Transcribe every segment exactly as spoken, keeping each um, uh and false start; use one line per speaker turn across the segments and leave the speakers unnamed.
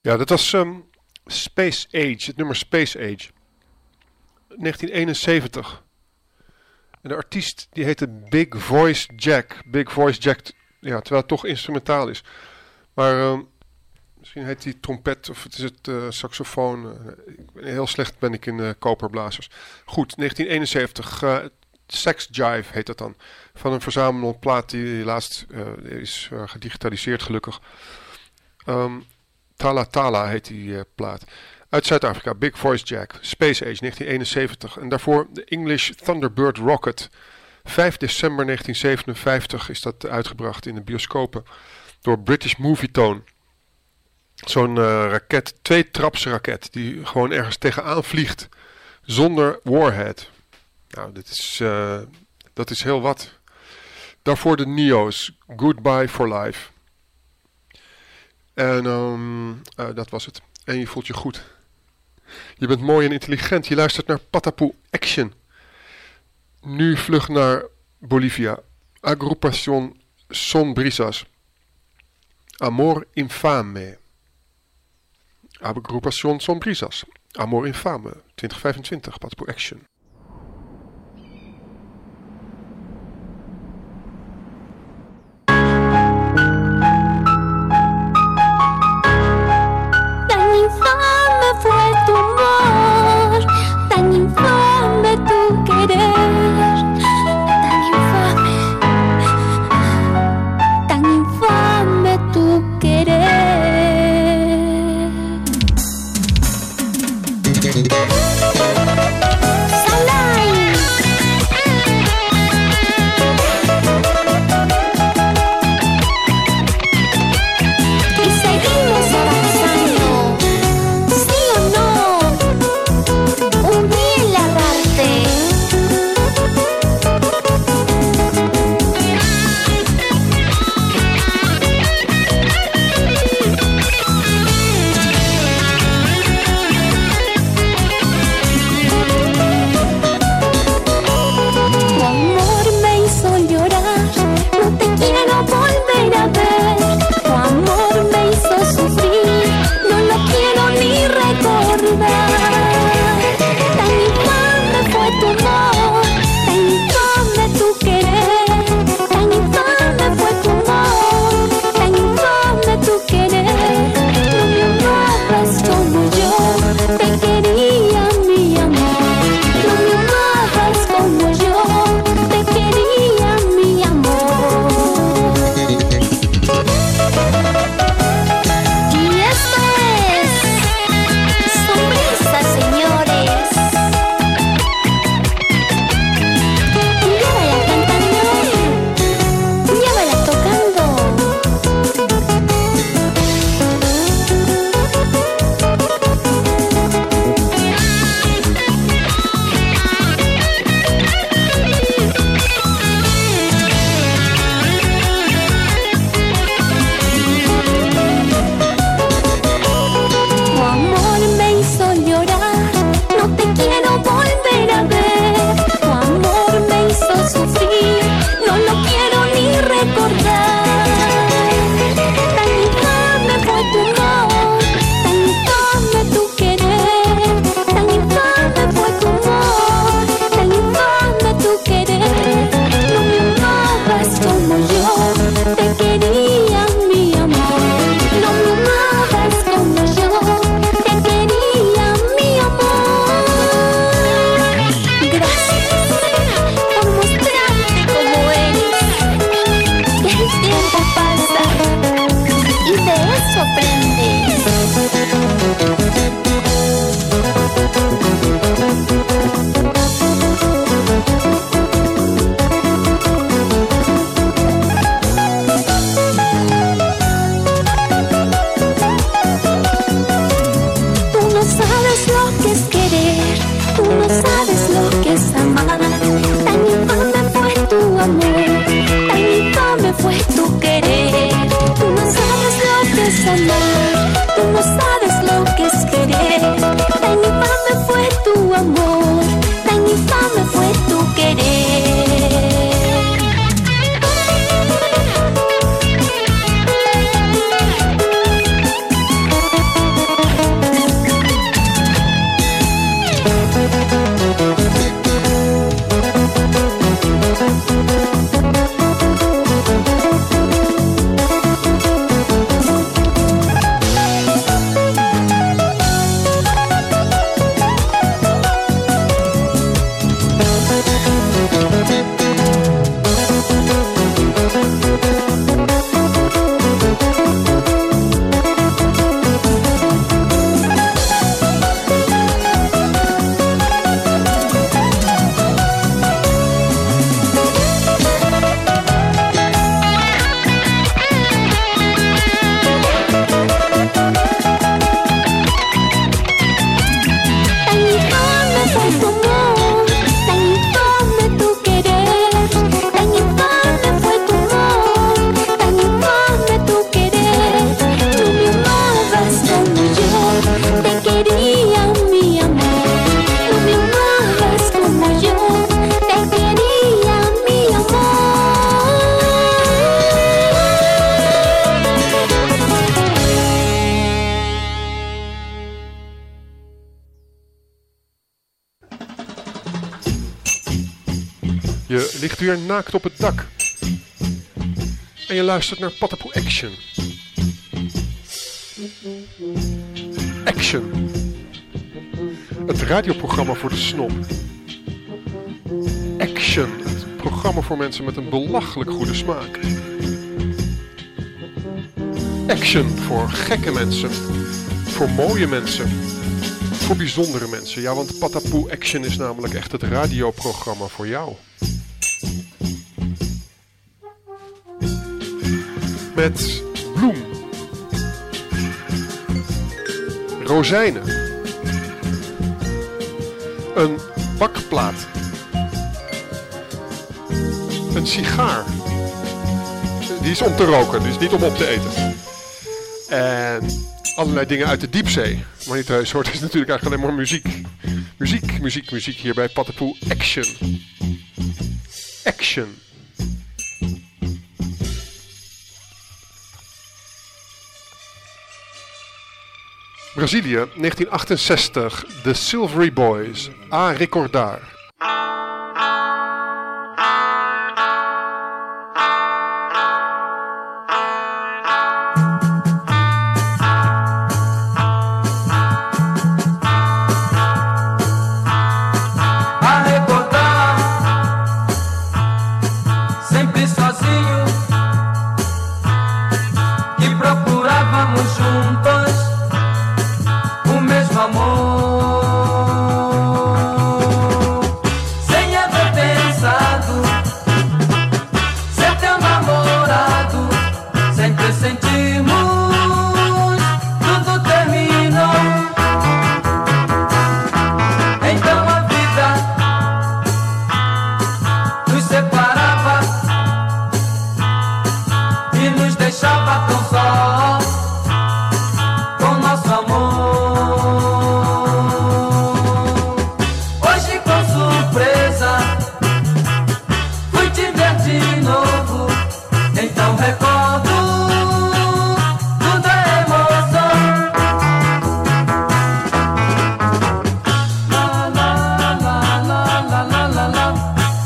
Ja, dat was um, Space Age, het nummer Space Age. negentien eenenzeventig. En de artiest die heette Big Voice Jack. Big Voice Jack, ja, terwijl het toch instrumentaal is. Maar um, misschien heet die trompet of het is het uh, saxofoon. Uh, heel slecht ben ik in uh, koperblazers. Goed, negentien eenenzeventig. Uh, Sex Jive heet dat dan. Van een verzamelplaat die laatst uh, is uh, gedigitaliseerd gelukkig. Um, Tala Tala heet die uh, plaat. Uit Zuid-Afrika, Big Voice Jack, Space Age negentien eenenzeventig. En daarvoor de English Thunderbird Rocket. vijf december negentien zevenenvijftig is dat uitgebracht in de bioscopen door British Movietone. Zo'n uh, raket, twee-trapse raket die gewoon ergens tegenaan vliegt zonder warhead. Nou, dit is, uh, dat is heel wat. Daarvoor de Neo's, Goodbye for Life. En um, uh, dat was het. En je voelt je goed. Je bent mooi en intelligent. Je luistert naar Patapoe Action. Nu vlug naar Bolivia. Agrupación Sonbrisas. Amor Infame. Agrupación Sonbrisas. Amor Infame. twintig vijfentwintig. Patapoe Action.
Sa
ligt weer naakt op het dak. En je luistert naar Patapoe Action. Action. Het radioprogramma voor de snop. Action. Het programma voor mensen met een belachelijk goede smaak. Action voor gekke mensen. Voor mooie mensen. Voor bijzondere mensen. Ja, want Patapoe Action is namelijk echt het radioprogramma voor jou. Met bloem. Rozijnen. Een bakplaat. Een sigaar. Die is om te roken, dus niet om op te eten. En allerlei dingen uit de diepzee. Maar niet thuis hoort, is natuurlijk eigenlijk alleen maar muziek. Muziek, muziek, muziek hier bij Patapoe Action. Action. Brazilië, negentien achtenzestig. The Silvery Boys. A recordar.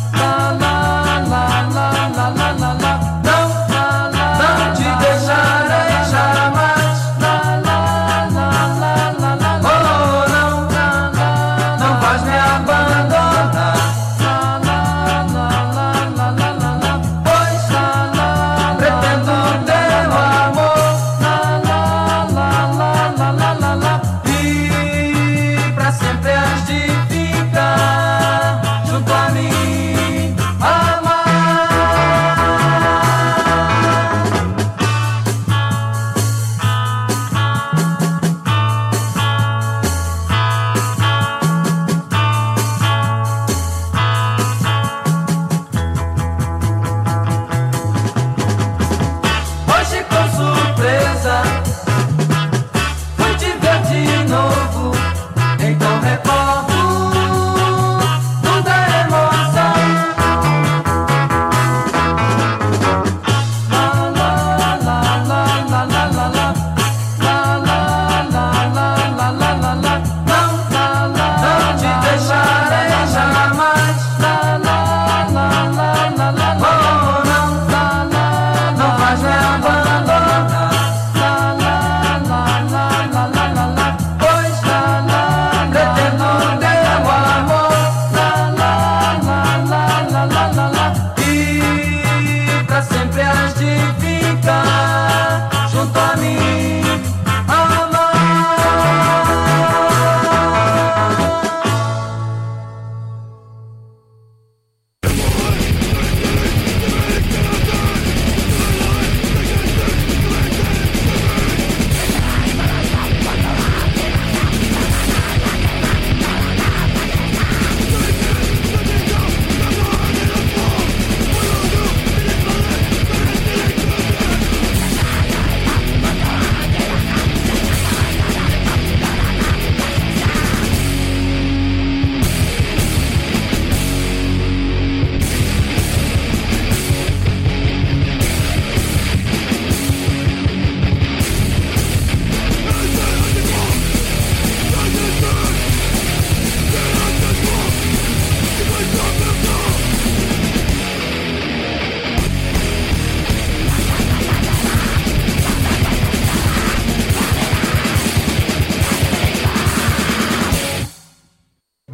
Deixar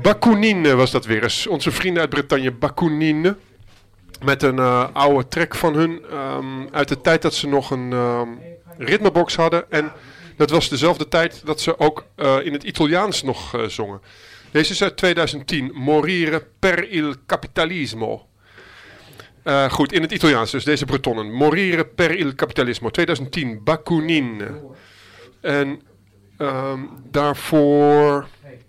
Bakounine was dat weer eens. Onze vrienden uit Bretagne, Bakounine. Met een uh, oude track van hun. Um, uit de tijd dat ze nog een um, ritmebox hadden. En dat was dezelfde tijd dat ze ook uh, in het Italiaans nog uh, zongen. Deze is uit twintig tien. Morire per il capitalismo. Uh, goed, in het Italiaans dus, deze Bretonnen. Morire per il capitalismo. twintig tien, Bakounine. En um, daarvoor...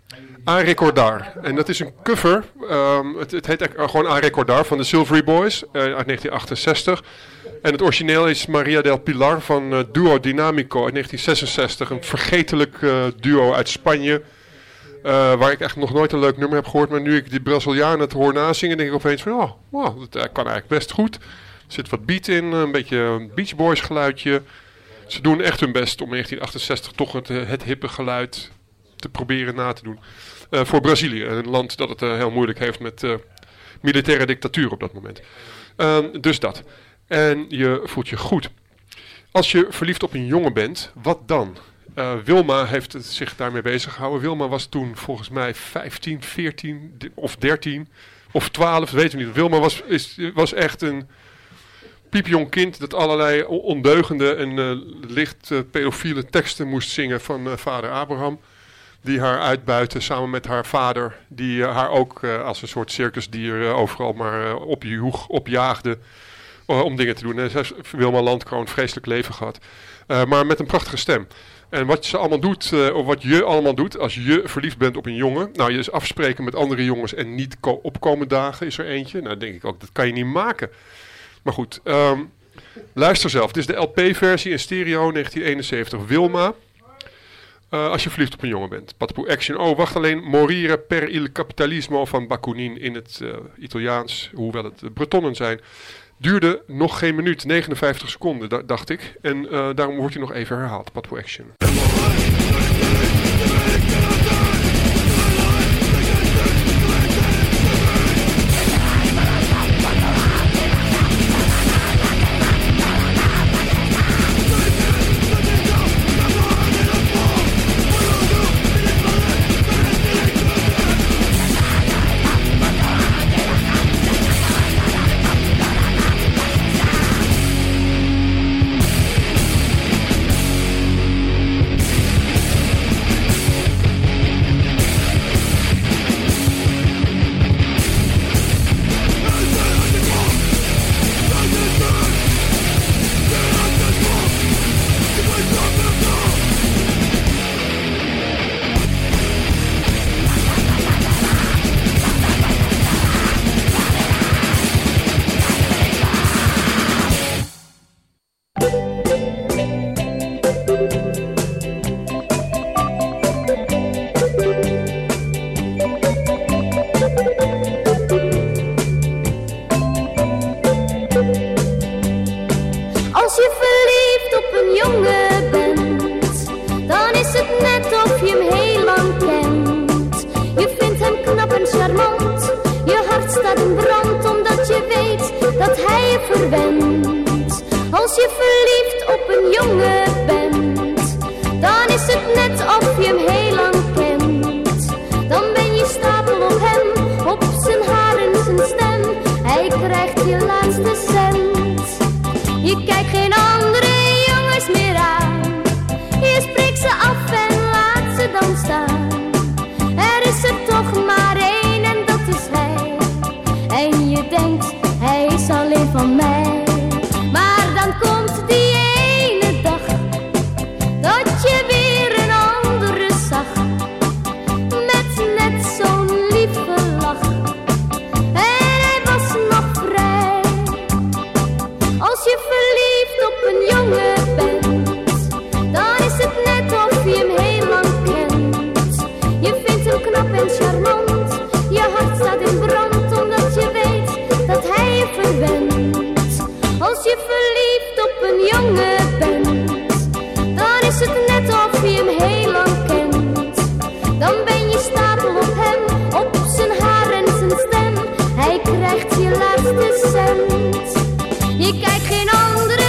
A Recordar. En dat is een cover. Um, het, het heet uh, gewoon A Recordar van de Silvery Boys uh, uit negentien achtenzestig. En het origineel is Maria del Pilar van uh, Duo Dinamico uit negentien zesenzestig. Een vergetelijk uh, duo uit Spanje. Uh, waar ik echt nog nooit een leuk nummer heb gehoord. Maar nu ik die Brazilianen het hoor nazingen, denk ik opeens van... Oh, wow, dat uh, kan eigenlijk best goed. Er zit wat beat in, een beetje een Beach Boys geluidje. Ze doen echt hun best om in negentien achtenzestig toch het, het hippe geluid te proberen na te doen. Uh, voor Brazilië, een land dat het uh, heel moeilijk heeft met uh, militaire dictatuur op dat moment. Uh, dus dat. En je voelt je goed. Als je verliefd op een jongen bent, wat dan? Uh, Wilma heeft het zich daarmee bezig gehouden. Wilma was toen volgens mij vijftien, veertien of dertien of twaalf, weten we niet. Wilma was, is, was echt een piepjong kind dat allerlei ondeugende en uh, licht uh, pedofiele teksten moest zingen van uh, vader Abraham. Die haar uitbuiten samen met haar vader. Die uh, haar ook uh, als een soort circusdier uh, overal maar uh, opjoeg, opjaagde. Uh, om dingen te doen. En ze heeft Wilma Landkroon vreselijk leven gehad. Uh, maar met een prachtige stem. En wat ze allemaal doet, uh, of wat je allemaal doet als je verliefd bent op een jongen. Nou, je is afspreken met andere jongens en niet ko- opkomen dagen is er eentje. Nou, denk ik ook, dat kan je niet maken. Maar goed, um, luister zelf. Dit is de L P-versie in stereo negentien eenenzeventig. Wilma. Uh, als je verliefd op een jongen bent. Patapoo Action. Oh, wacht alleen. Morire per il capitalismo van Bakounine in het uh, Italiaans. Hoewel het uh, Bretonnen zijn. Duurde nog geen minuut. negenenvijftig seconden, d- dacht ik. En uh, daarom wordt hij nog even herhaald. Patapoo Action.
Je kijkt geen andere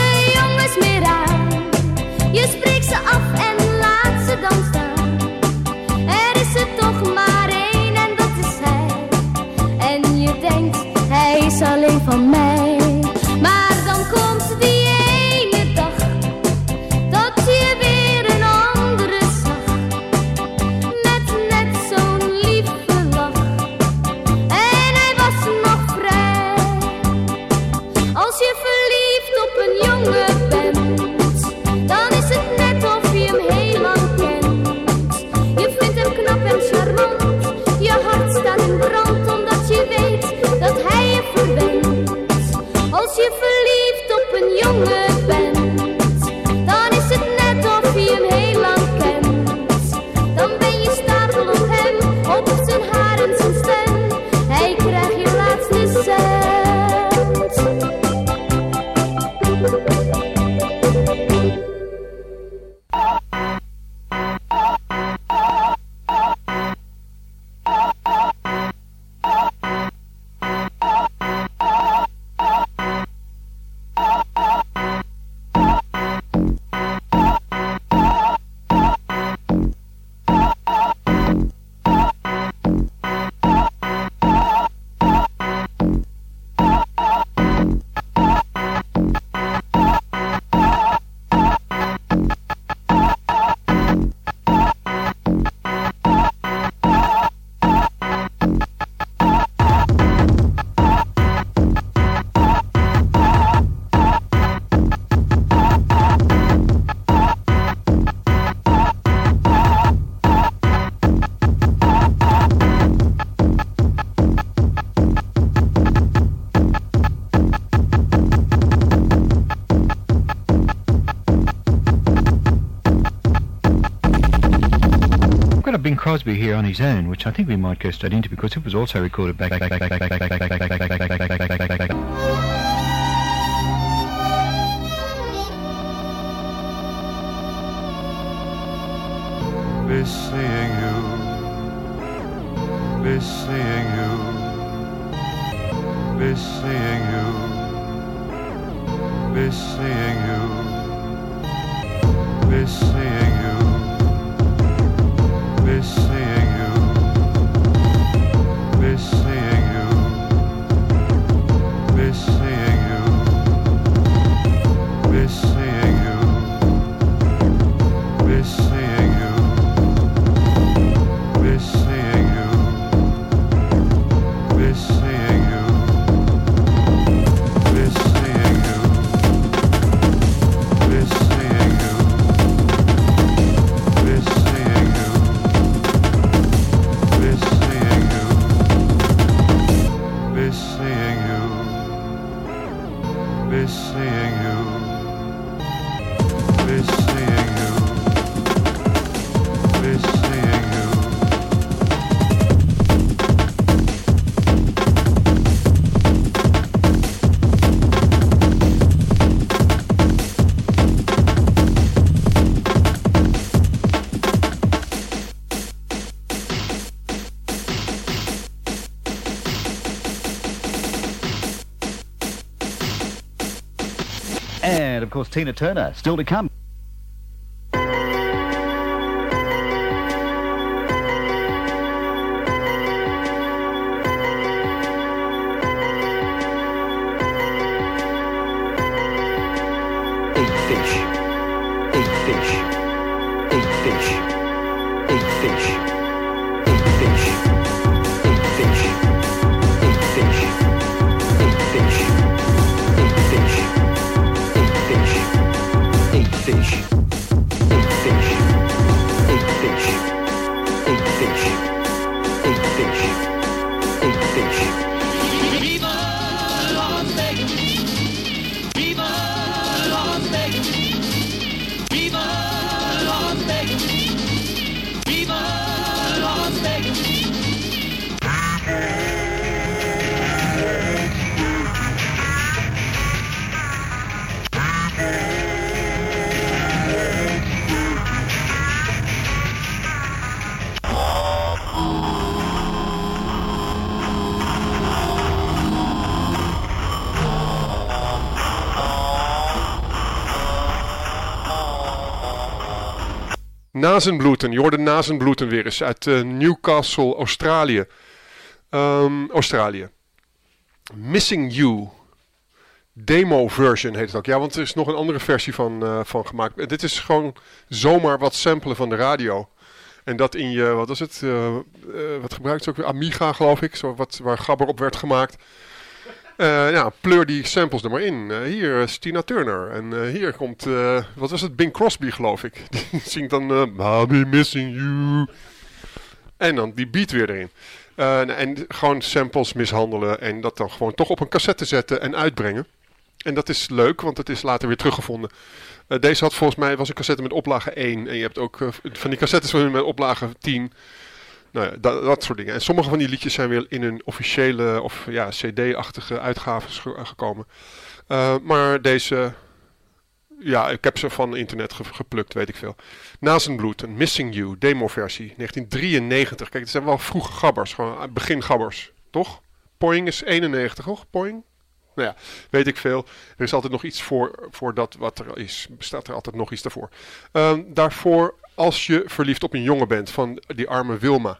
dan van mij. Maar dan komt die ene dag dat je weer een andere zag, met net zo'n lieve lach. En hij was nog vrij. Als je verliefd op een jongen bent, dan is het net of je hem heel lang kent. Je vindt hem knap en charmant, je hart staat in brand, omdat je weet dat hij je verwendt. Als je verliefd op een jongen bent, dan is het net of je hem heel lang kent. Dan ben je stapel op hem, op zijn haar en zijn stem. Hij krijgt je laatste cent.
Bing Crosby here on his own, which I think we might go straight into because it was also recorded back.
Miss seeing you, miss seeing you, miss seeing you, miss seeing you, miss seeing you. Miss seeing you, miss seeing you, miss seeing you, miss seeing you, miss seeing you, miss seeing you, miss seeing you, miss seeing you, miss seeing you, miss seeing you. Miss seeing you, miss seeing you, miss seeing you, miss seeing you, miss seeing you.
And, of course, Tina Turner, still to come. Eat fish, eat fish, eat fish, eat fish, eat fish, eat fish, eat fish, eat fish, eat fish. Eat fish, eat fish, eat fish, eat fish, eat fish, eat fish, eat fish.
Viva Las Vegas! Viva Las Vegas! Viva Las Vegas! Viva Las Vegas!
Nazenbloeten, je hoorde Nazenbloeten weer eens uit uh, Newcastle, Australië. Um, Australië. Missing You. Demo version heet het ook. Ja, want er is nog een andere versie van, uh, van gemaakt. En dit is gewoon zomaar wat samplen van de radio. En dat in je, wat was het? Uh, uh, wat gebruikt ze ook weer? Amiga, geloof ik. Zo wat, waar gabber op werd gemaakt. Uh, ja, pleur die samples er maar in. Uh, hier is Tina Turner. En uh, hier komt, uh, wat was het? Bing Crosby, geloof ik. Die zingt dan, uh, I'll be missing you. En dan die beat weer erin. Uh, en gewoon samples mishandelen. En dat dan gewoon toch op een cassette zetten en uitbrengen. En dat is leuk, want het is later weer teruggevonden. Uh, deze had volgens mij, was een cassette met oplage één. En je hebt ook uh, van die cassettes met oplage tien. Nou ja, dat, dat soort dingen. En sommige van die liedjes zijn weer in een officiële of ja, cd-achtige uitgaves ge- gekomen. Uh, maar deze, ja, ik heb ze van internet ge- geplukt, weet ik veel. Nazenbloed, een Missing You, demo-versie, negentien drieënnegentig. Kijk, het zijn wel vroege gabbers, gewoon begin gabbers, toch? Poing is eenennegentig, toch? Poing? Nou ja, weet ik veel. Er is altijd nog iets voor, voor dat wat er is. Bestaat er altijd nog iets daarvoor. Uh, daarvoor, als je verliefd op een jongen bent, van die arme Wilma.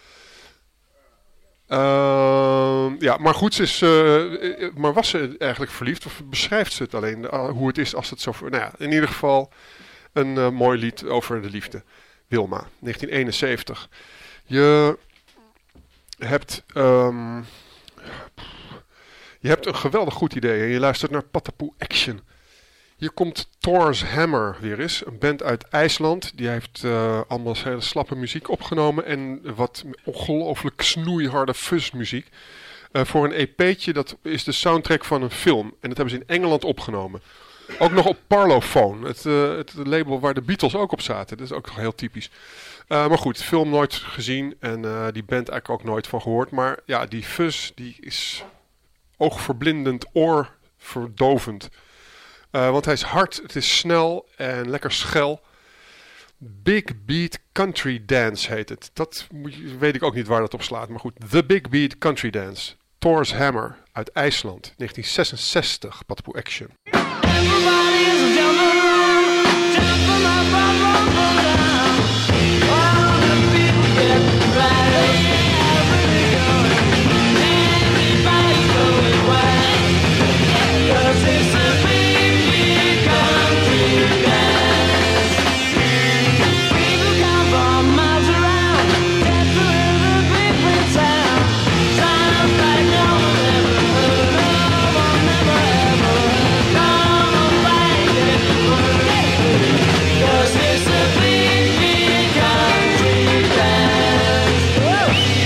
Uh, ja, maar goed, ze is, uh, maar was ze eigenlijk verliefd? Of beschrijft ze het alleen, uh, hoe het is als het zo... Nou ja, in ieder geval een uh, mooi lied over de liefde. Wilma, negentien eenenzeventig. Je hebt... Um, Je hebt een geweldig goed idee en je luistert naar Patapoe Action. Hier komt Thor's Hammer weer eens. Een band uit IJsland. Die heeft uh, allemaal hele slappe muziek opgenomen. En wat ongelooflijk snoeiharde fuzzmuziek. Uh, voor een E P'tje, dat is de soundtrack van een film. En dat hebben ze in Engeland opgenomen. Ook nog op Parlophone. Het, uh, het label waar de Beatles ook op zaten. Dat is ook heel typisch. Uh, maar goed, film nooit gezien. En uh, die band eigenlijk ook nooit van gehoord. Maar ja, die fuzz die is... oogverblindend, oorverdovend. Uh, want hij is hard, het is snel en lekker schel. Big Beat Country Dance heet het. Dat moet je, weet ik ook niet waar dat op slaat. Maar goed, The Big Beat Country Dance. Thor's Hammer uit IJsland, negentien zesenzestig. Patapoe Action.
Everybody is a gentleman, gentleman, run, run, run down. All the people get right. Everybody's going wild. 'Cause it's a big, big country dance. People come from miles around, get to hear the big, big sound. Sounds like no one ever heard, no one never ever heard. Come on, find it, forget it. 'Cause it's a big, big country dance. Woo!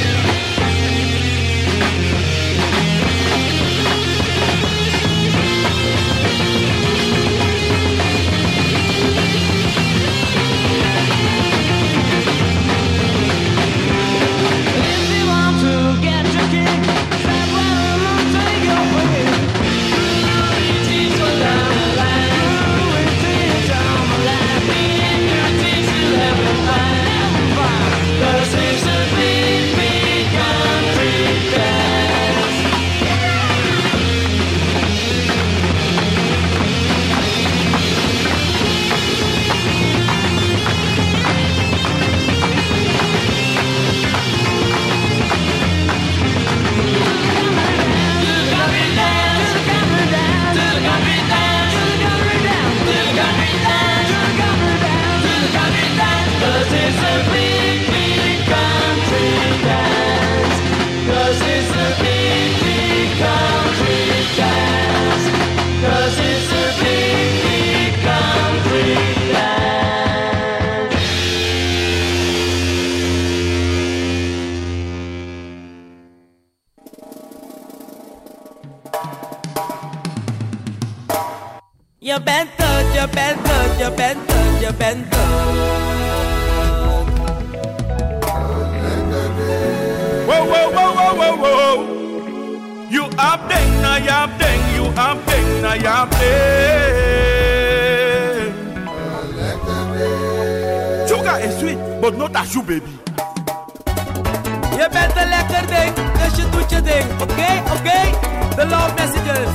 If you want to get your kick, step well and take your way. Teach you down the line, teach down the line, your teach you everything. 'Cause it's a big, big country dance. Je bent het, je bent het, je bent het, je bent het.
Whoa, whoa, whoa, whoa, whoa, whoa. You up ding, na yap ding, you up ding, na yap ding. Sugar is sweet, but not as you, baby.
Je bent een lekker ding, dus je doet je ding. Oké, okay, oké, okay. De love messages.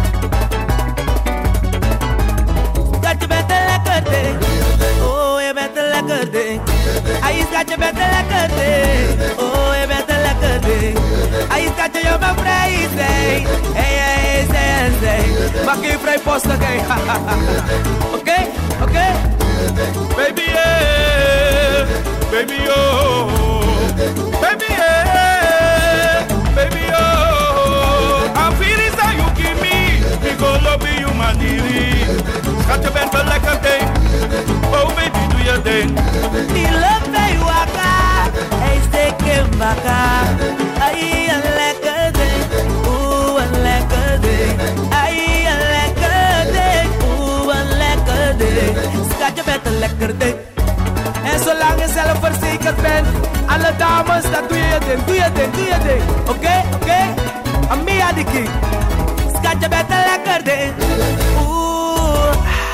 Dat je bent een lekker ding. Oh, je bent een lekker ding. Hij schat, je bent een lekker ding. Oh, je bent een lekker ding. Hij schat, je bent vrij. hey, say, hey, hey, say, say. Maak je vrij posten, oké? Oké, oké?
Baby, yeah, baby, oh, baby, yeah, baby, oh. I'm feeling that you give me, we go love you, my dearie. Schat, je bent een lekker ding, oh baby, doe je ding.
Die lucht bij je wakker, hij steekt in wakker. Ai, een lekker ding, oeh, een lekker ding. Ai, een lekker ding, oeh, een lekker ding. Schat, je bent een lekker ding. En zolang je zelfverzekerd bent, alle dames, dan doe je je ding, doe je ding, doe je ding. Oké, okay, oké? Okay? Amia die king. Schat, je bent een lekker ding. Oeh,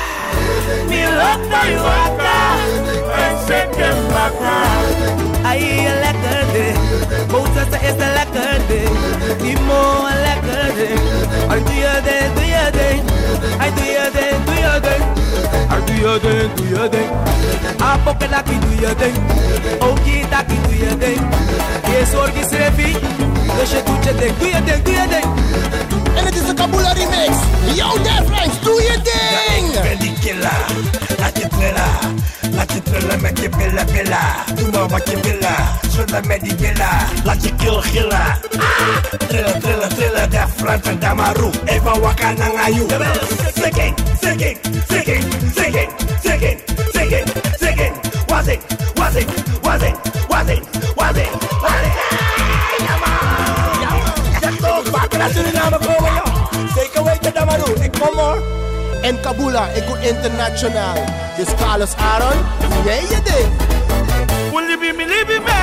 mi loopt aan je wakker. En zet je wakker. Ai, een lekker ding. Mozes is een lekker ding. Timo, een lekker ding. Ai, doe je ding, doe je ding. Ai, doe je ding, doe je ding. Ai, doe je ding, doe je ding. Apoke daki doe je ding. Oki daki doe je ding. Je zorg is revi. Dus je doet je ding, doe je ding, doe je ding.
En het is een Kabula remix. Yo, Def Rhymes, doe je ding!
Ik ben die killer, laat je trillen. Laat je trillen met je billen, billen. Doe maar wat je willen, schudden met die billen. Laat je keel gillen. Ah! Trillen, trillen, trillen, Def Rhymes en Damaru. Even wakka nangayu. Singing, singing, singing, singing, singing, singing, singing. Was it, was it, was it, was it, was it, was it? Ja man, zeg toch, wakker naar Suriname komen joh. Zeker weten Damaru, ik kom hoor.
En Kabula, ik doe internationaal. Dus Carlos Aaron, jij je ding.
Will you be me, live me?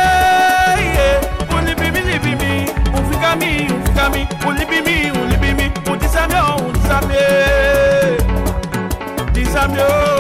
Yeah. Will you be me, live me? Ufika me, ufika me. Will you be me, will you be me? Utisame, utisame. Utisame.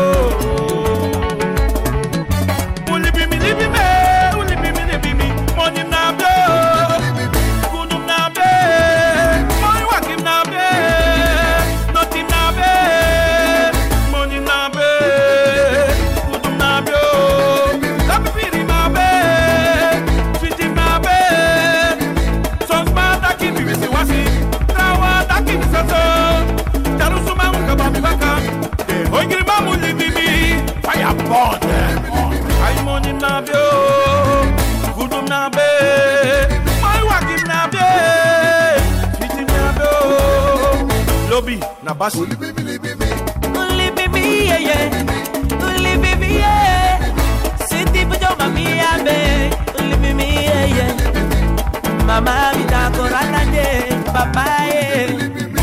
Will you be me, live me? Will you be me, live me? Money na be. Kudum na be. Money wakim na be. Nothing na be. Money na be. Kudum na be. Lapi piri na be. Sweetie na be. Sons ma taki bibi si wasi. Trawa taki ni soso. Tarusuma unga babi baka. Eh, hoi grima mu libi mi. Fire burn them. Ay money na be. Kudum na be. Money wakim na be. Sweetie na be. Lobby na basi.
Only baby, yeah, yeah. Only baby, yeah. City for your mami, yeah, babe. Only baby, yeah, yeah. Mama, mi da corata, yeah. Papa, yeah.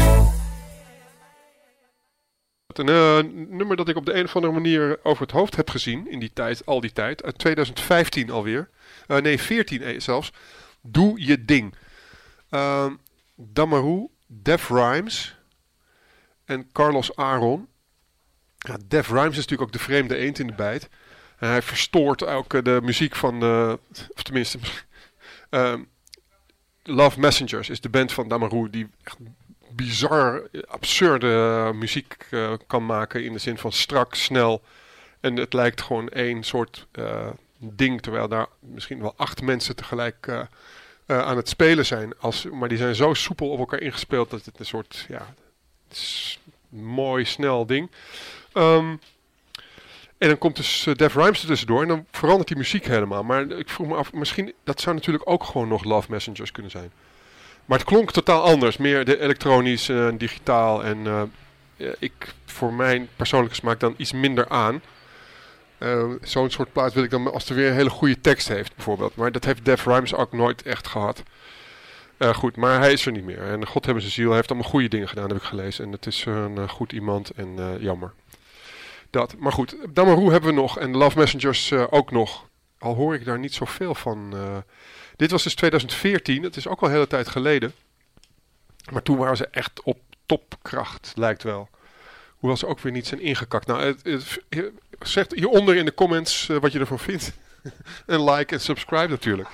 Een uh, nummer dat ik op de een of andere manier over het hoofd heb gezien in die tijd, al die tijd. Uit twintig vijftien alweer. Uh, nee, veertien zelfs. Doe je ding. Uh, Damaru, Def Rhymes en Carlos Aaron. Ja, Def Rhymes is natuurlijk ook de vreemde eend in de bijt. En hij verstoort ook uh, de muziek van, uh, of tenminste, uh, Love Messengers is de band van Damaru die echt bizar, absurde uh, muziek uh, kan maken in de zin van strak, snel. En het lijkt gewoon één soort uh, ding, terwijl daar misschien wel acht mensen tegelijk uh, uh, aan het spelen zijn. Als, maar die zijn zo soepel op elkaar ingespeeld dat het een soort, ja, het is een mooi, snel ding. Um, en dan komt dus uh, Def Rhymes er tussendoor en dan verandert die muziek helemaal. Maar ik vroeg me af, misschien, dat zou natuurlijk ook gewoon nog Love Messengers kunnen zijn. Maar het klonk totaal anders. Meer de elektronisch en uh, digitaal. En uh, ik, voor mijn persoonlijke smaak dan iets minder aan. Uh, Zo'n soort plaat wil ik dan als er weer een hele goede tekst heeft bijvoorbeeld. Maar dat heeft Def Rhymes ook nooit echt gehad. Uh, goed, maar hij is er niet meer. En God hebben zijn ziel. Hij heeft allemaal goede dingen gedaan, heb ik gelezen. En het is een uh, goed iemand en uh, jammer. Dat. Maar goed, Damaru hebben we nog. En Love Messengers uh, ook nog. Al hoor ik daar niet zoveel van. Uh, dit was dus twintig veertien. Het is ook al een hele tijd geleden. Maar toen waren ze echt op topkracht, lijkt wel. Hoewel ze ook weer niet zijn ingekakt. Nou, het, het, zegt hieronder in de comments uh, wat je ervan vindt. En like en subscribe natuurlijk.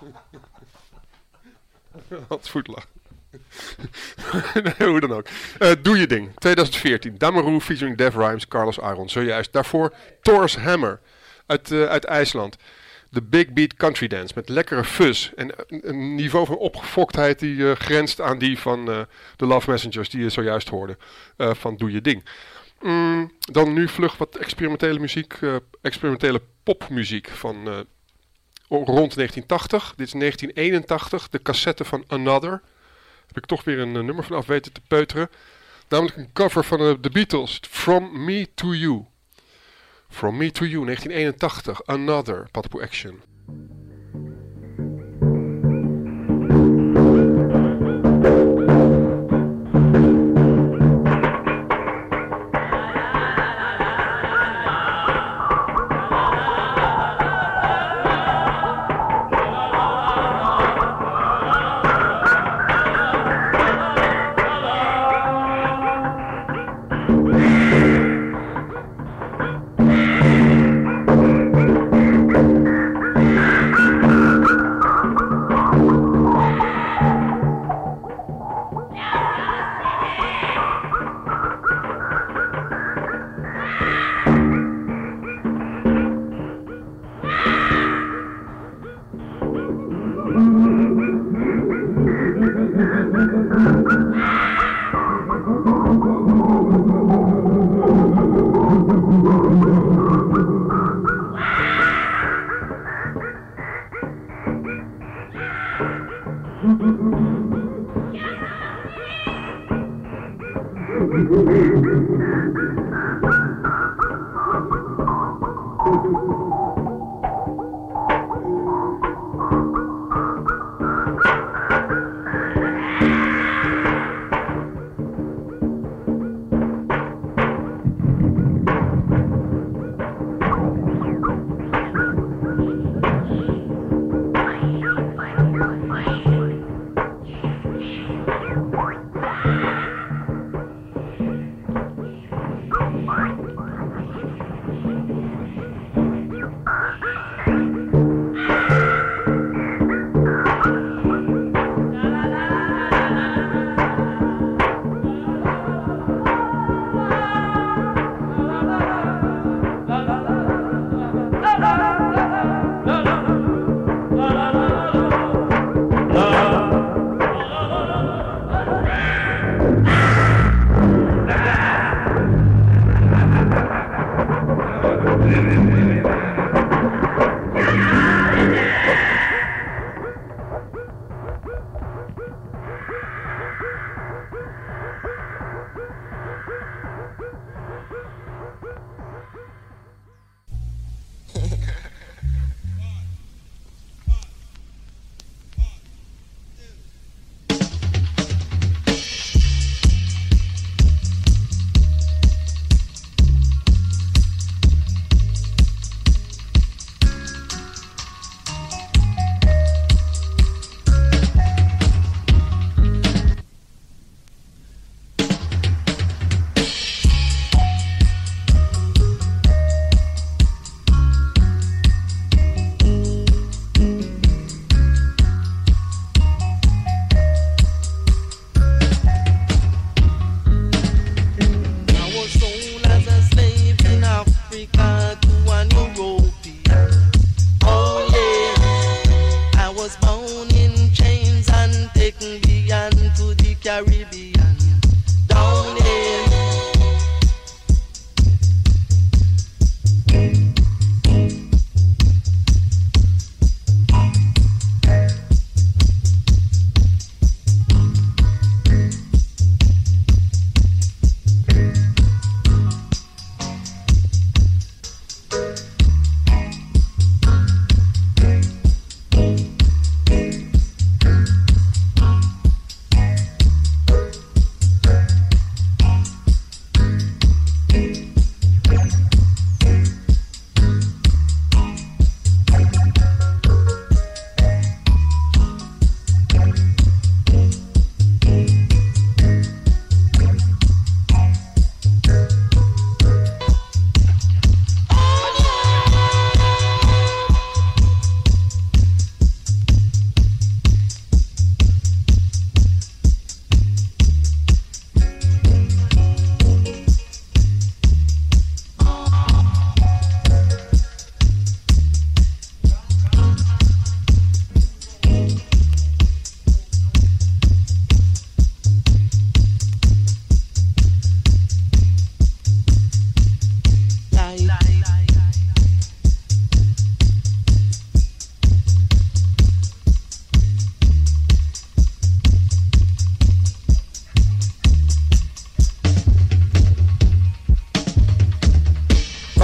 Wat voetlach. Nee, hoe dan ook. Uh, doe je ding. twintig veertien. Damaru featuring Def Rhymes, Carlos Aaron. Zojuist. Daarvoor Thor's Hammer uit, uh, uit IJsland. de Big Beat Country Dance met lekkere fuzz en een, een niveau van opgefoktheid die uh, grenst aan die van uh, de Love Messengers die je zojuist hoorde, uh, van Doe Je Ding. Mm, dan nu vlug wat experimentele muziek, uh, experimentele popmuziek van uh, rond negentien tachtig. Dit is negentien eenentachtig, de cassette van Another. Heb ik toch weer een uh, nummer van af weten te peuteren. Namelijk een cover van uh, The Beatles, From Me To You. From Me To You, negentien eenentachtig, Another, Patapoo Action.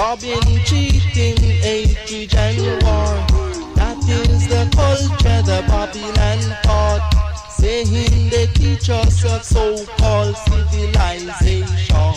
Robbing, cheating, hatred and war. That is the culture the Babylon taught, saying they teach us of so-called civilization.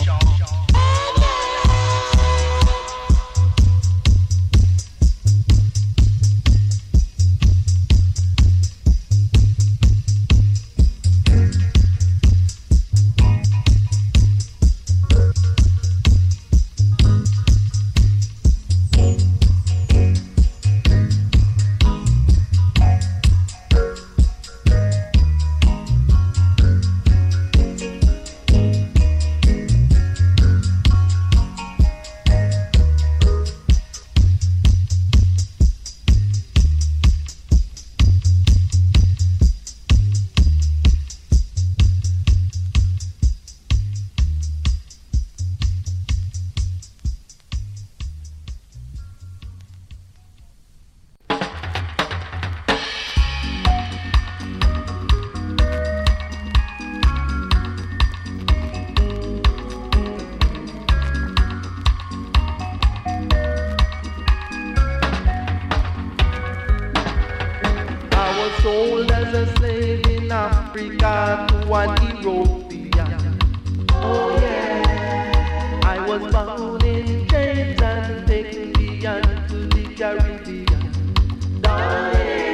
Sold as a slave in Africa to an European. Oh yeah, I was bound in chains and taken beyond to the Caribbean. Darling.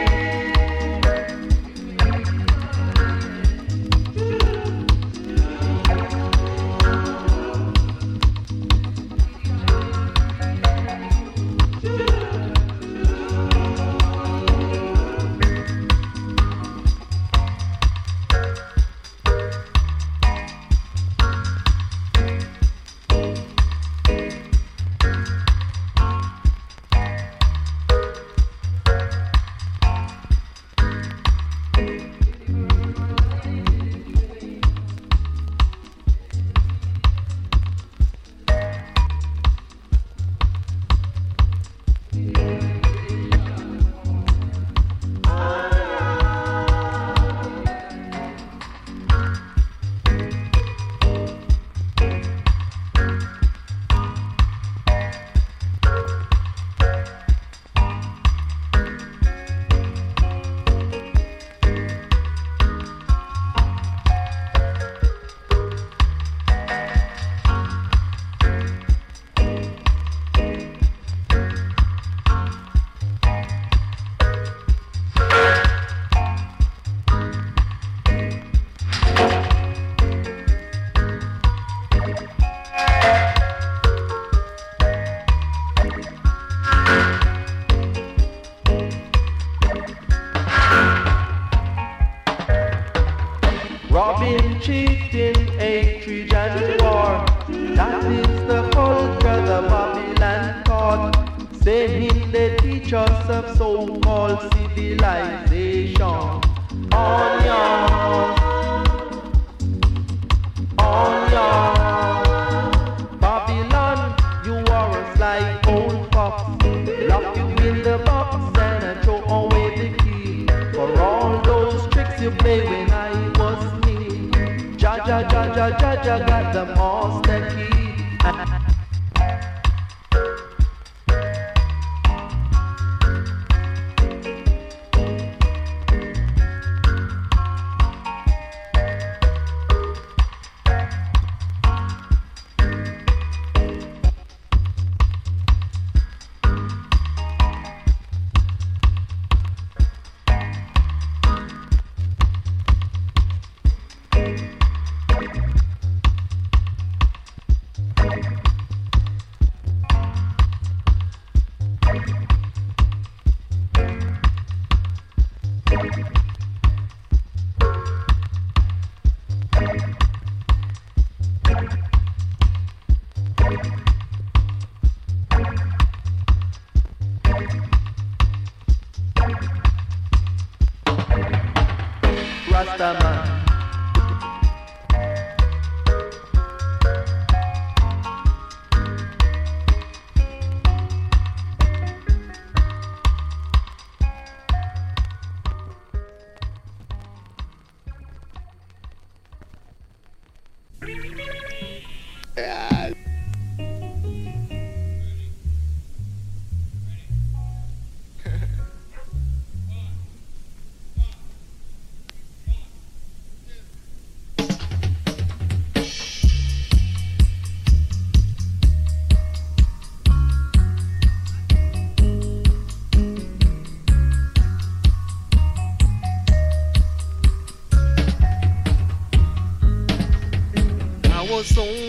Robbing, cheating, hatred and war. That is the culture the Babylon taught, saying they teach us of so-called civilization. Onion, onion, Babylon, you are a sly old fox. Lock you in the box and I throw away the key. For all those tricks you play when I was me. Ja ja ja ja ja ja got the master key.
Thank you.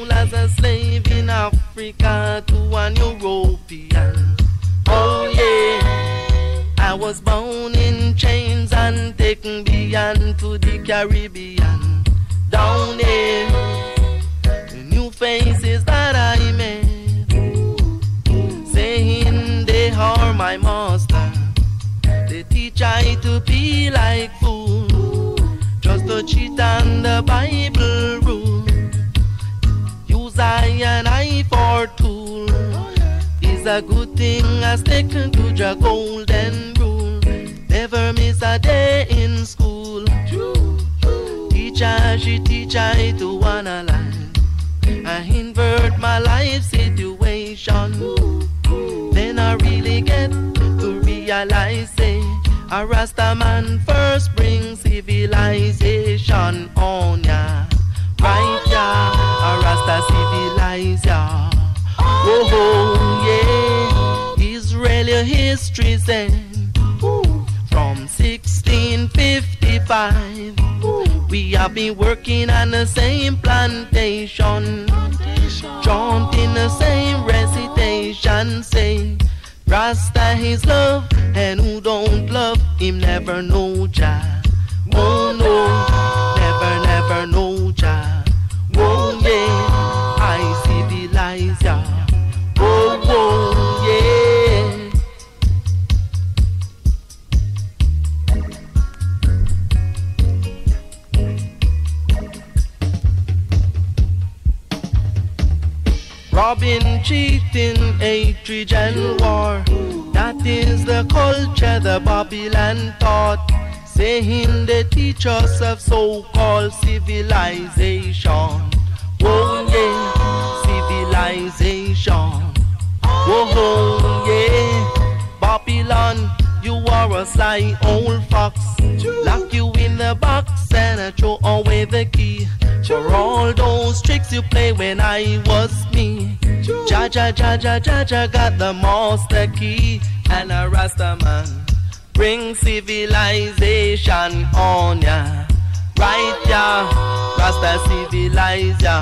sold as a slave in Africa to an European. Oh yeah, I was born in chains and taken beyond to the Caribbean. Down there, the new faces that I met, saying they are my master. They teach I to be like fool, just to cheat on the Bible rule. Use I and I for tool. Is a good thing I stick to the golden rule. Never miss a day in school. Teacher, she teach I to analyze. I invert my life situation. Then I really get to realize, say, a Rasta man first brings civilization on ya. Right ya, a Rasta civilize ya. Oh, oh yeah, Israeli history said from sixteen fifty-five we have been working on the same plantation, chanting the same recitation, say Rasta is love, and who don't love him never know Jah. Oh no, never, never know Jah. Oh yeah, I civilize ya. Oh, oh yeah. Robbing, cheating, hatred and war, that is the culture the Babylon taught, saying they teach us of so-called civilization. Oh yeah, civilization. Oh yeah, Babylon, you are a sly old fox. Lock you in the box and I throw away the key. For all those tricks you play when I was me. Ja ja ja ja ja ja got the master key, and a Rasta man bring civilization on ya. Right ya, Rasta civilize ya.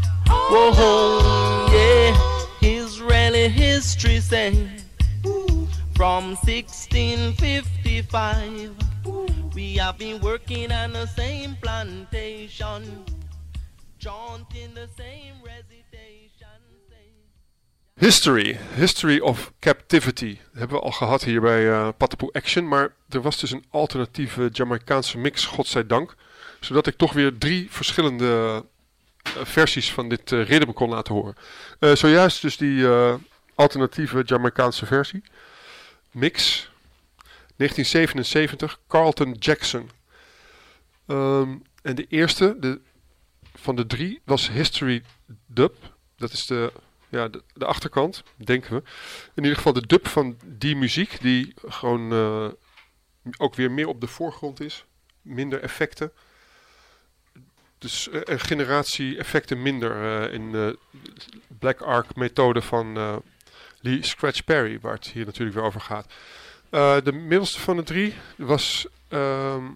Whoa yeah, Israeli history say from sixteen fifty-five we have been working on the same plantation, chanting the same recitation.
History, History of Captivity, dat hebben we al gehad hier bij uh, Patapoe Action, maar er was dus een alternatieve Jamaicaanse mix, godzijdank, zodat ik toch weer drie verschillende uh, versies van dit uh, ritme kon laten horen. Uh, zojuist dus die uh, alternatieve Jamaicaanse versie, mix, negentien zevenenzeventig, Carlton Jackson. Um, en de eerste de, van de drie was History Dub, dat is de... Ja, de, de achterkant, denken we. In ieder geval de dub van die muziek, die gewoon uh, ook weer meer op de voorgrond is. Minder effecten. Dus uh, een generatie effecten minder uh, in de Black Ark methode van uh, Lee Scratch Perry, waar het hier natuurlijk weer over gaat. Uh, de middelste van de drie was um,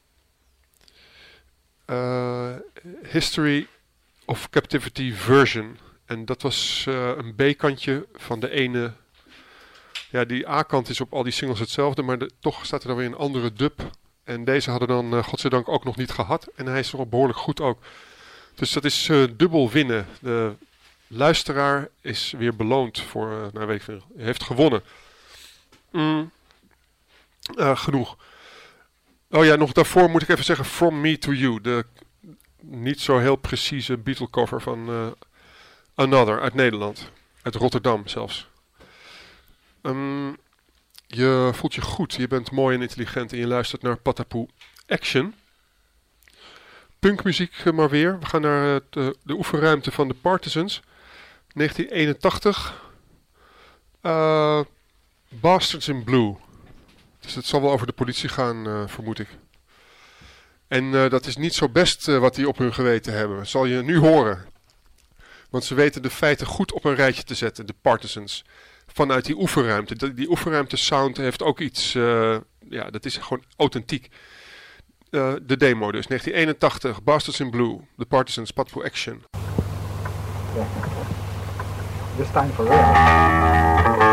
uh, History of Captivity Version. En dat was uh, een B-kantje van de ene. Ja, die A-kant is op al die singles hetzelfde, maar de, toch staat er dan weer een andere dub. En deze hadden dan uh, godzijdank ook nog niet gehad. En hij is nog behoorlijk goed ook. Dus dat is uh, dubbel winnen. De luisteraar is weer beloond voor, uh, nou weet ik veel, hij heeft gewonnen. Mm. Uh, genoeg. Oh ja, nog daarvoor moet ik even zeggen From Me to You. De niet zo heel precieze Beatle cover van... Uh, Another, uit Nederland. Uit Rotterdam zelfs. Um, je voelt je goed. Je bent mooi en intelligent en je luistert naar Patapoe Action. Punkmuziek maar weer. We gaan naar het, uh, de oefenruimte van de Partisans. negentien eenentachtig. Uh, Bastards in Blue. Dus het zal wel over de politie gaan, uh, vermoed ik. En uh, dat is niet zo best uh, wat die op hun geweten hebben. Dat zal je nu horen. Want ze weten de feiten goed op een rijtje te zetten, de Partisans. Vanuit die oefenruimte. Die, die oefenruimte sound heeft ook iets, uh, ja, dat is gewoon authentiek. Uh, de demo dus, negentien eenentachtig, Bastards in Blue, The Partisans, Patapoe Action.
This time for real.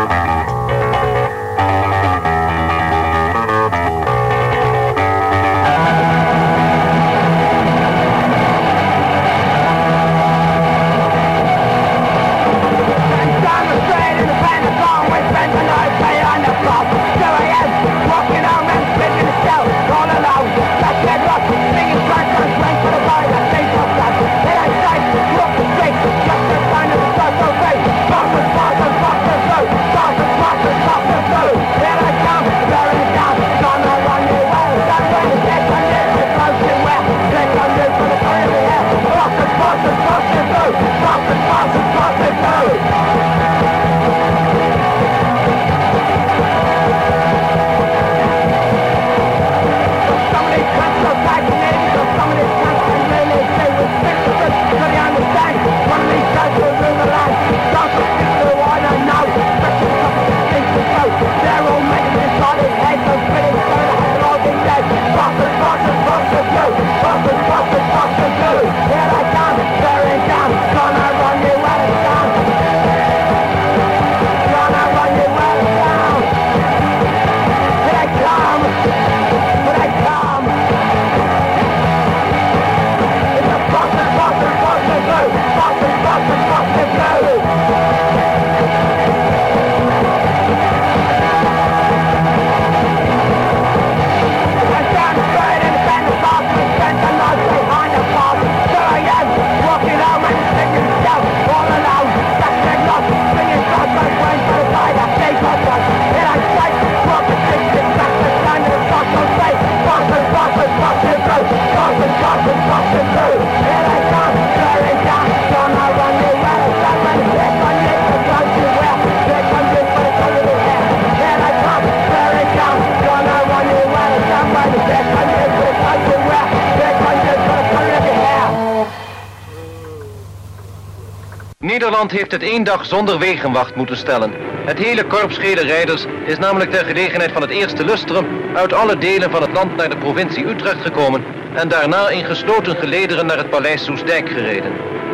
Nederland heeft het één dag zonder wegenwacht moeten stellen. Het hele korps gele rijders is namelijk ter gelegenheid van het eerste lustrum uit alle delen van het land naar de provincie Utrecht gekomen en daarna in gesloten gelederen naar het paleis Soestdijk gereden.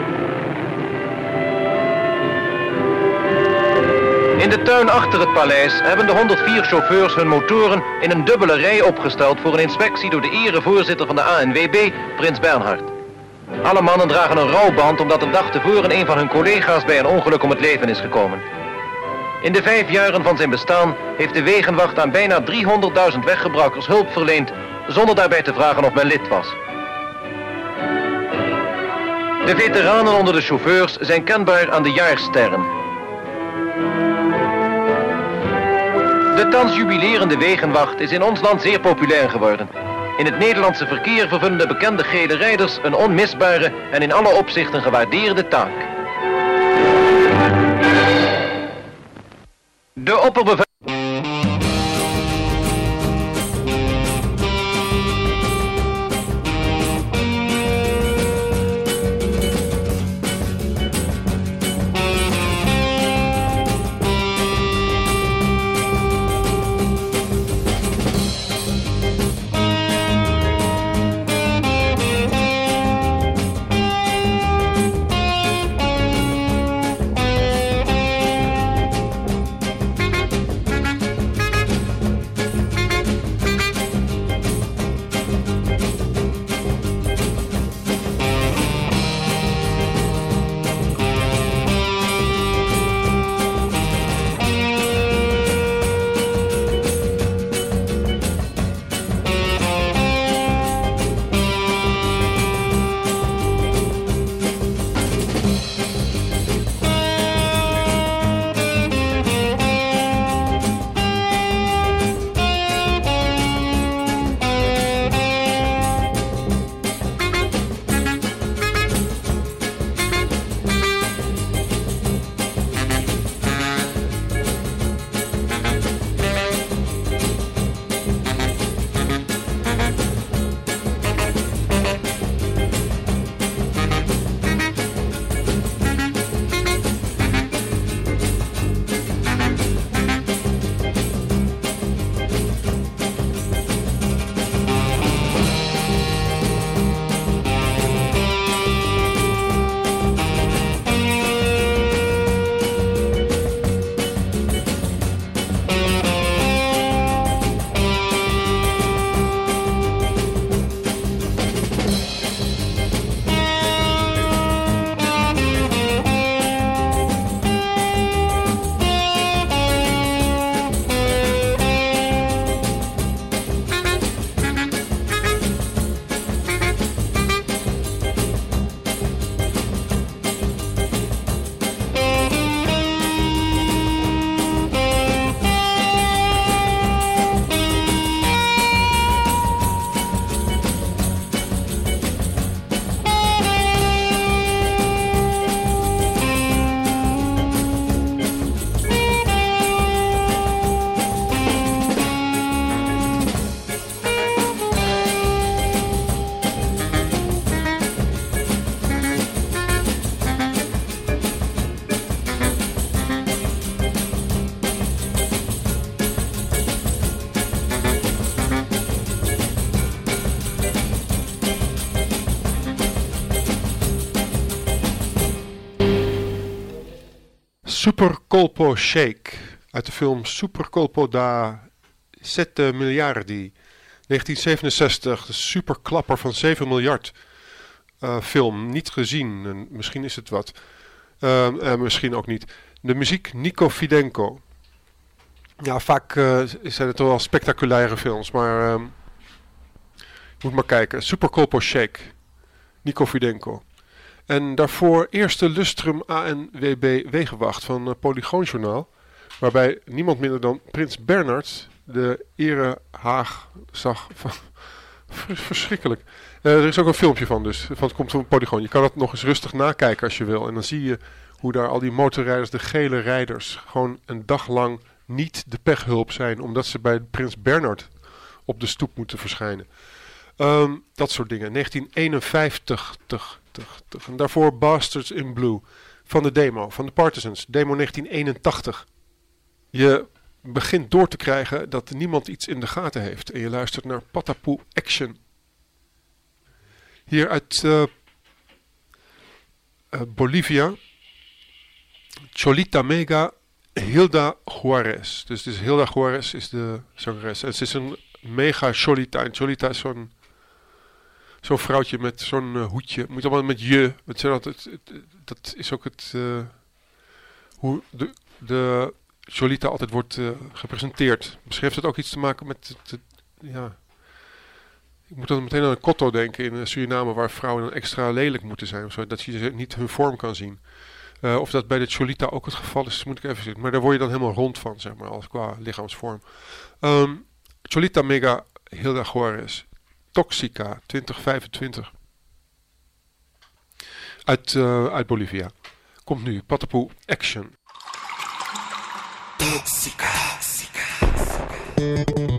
In de tuin achter het paleis hebben de honderdvier chauffeurs hun motoren in een dubbele rij opgesteld voor een inspectie door de erevoorzitter van de A N W B, Prins Bernhard. Alle mannen dragen een rouwband omdat een dag tevoren een van hun collega's bij een ongeluk om het leven is gekomen. In de vijf jaren van zijn bestaan heeft de wegenwacht aan bijna driehonderdduizend weggebruikers hulp verleend, zonder daarbij te vragen of men lid was. De veteranen onder de chauffeurs zijn kenbaar aan de jaarsterren. De thans jubilerende wegenwacht is in ons land zeer populair geworden. In het Nederlandse verkeer vervullen de bekende gele rijders een onmisbare en in alle opzichten gewaardeerde taak. De opperbevel...
Super Colpo Shake uit de film Super Colpo da Sette Miliardi. negentien zevenenzestig, de superklapper van zeven miljard. Uh, film, niet gezien. En misschien is het wat. Uh, uh, misschien ook niet. De muziek Nico Fidenko. Ja, vaak uh, zijn het toch wel spectaculaire films, maar uh, je moet maar kijken. Super Colpo Shake. Nico Fidenko. En daarvoor eerste Lustrum A N W B Wegenwacht van uh, Polygoonjournaal. Waarbij niemand minder dan Prins Bernhard de erehaag zag. Verschrikkelijk. Uh, er is ook een filmpje van dus. Van het komt van Polygoon. Je kan dat nog eens rustig nakijken als je wil. En dan zie je hoe daar al die motorrijders, de gele rijders, gewoon een dag lang niet de pechhulp zijn. Omdat ze bij Prins Bernhard op de stoep moeten verschijnen. Um, dat soort dingen. negentien eenenvijftig. Tug, tug, tug. En daarvoor Bastards in Blue. Van de demo. Van de Partisans. Demo negentien eenentachtig. Je begint door te krijgen dat niemand iets in de gaten heeft. En je luistert naar Patapoe Action. Hier uit uh, uh, Bolivia. Cholita Mega Hilda Juarez. Dus, dus Hilda Juarez is de zangeres. En ze is een mega Cholita. En Cholita is zo'n zo'n vrouwtje met zo'n uh, hoedje. Moet allemaal met je. Het, het, het, het, dat is ook het uh, hoe de, de Cholita altijd wordt uh, gepresenteerd. Misschien heeft het ook iets te maken met het, het, ja. Ik moet dan meteen aan een kotto denken in Suriname, waar vrouwen dan extra lelijk moeten zijn. Of zo, dat je niet hun vorm kan zien. Uh, of dat bij de Cholita ook het geval is, moet ik even zien. Maar daar word je dan helemaal rond van, zeg maar, als qua lichaamsvorm. Um, Cholita Mega Hilda Juarez. Toxica twintig vijfentwintig. Uit, uh, uit Bolivia. Komt nu Patapoe Action. Toxica. Toxica.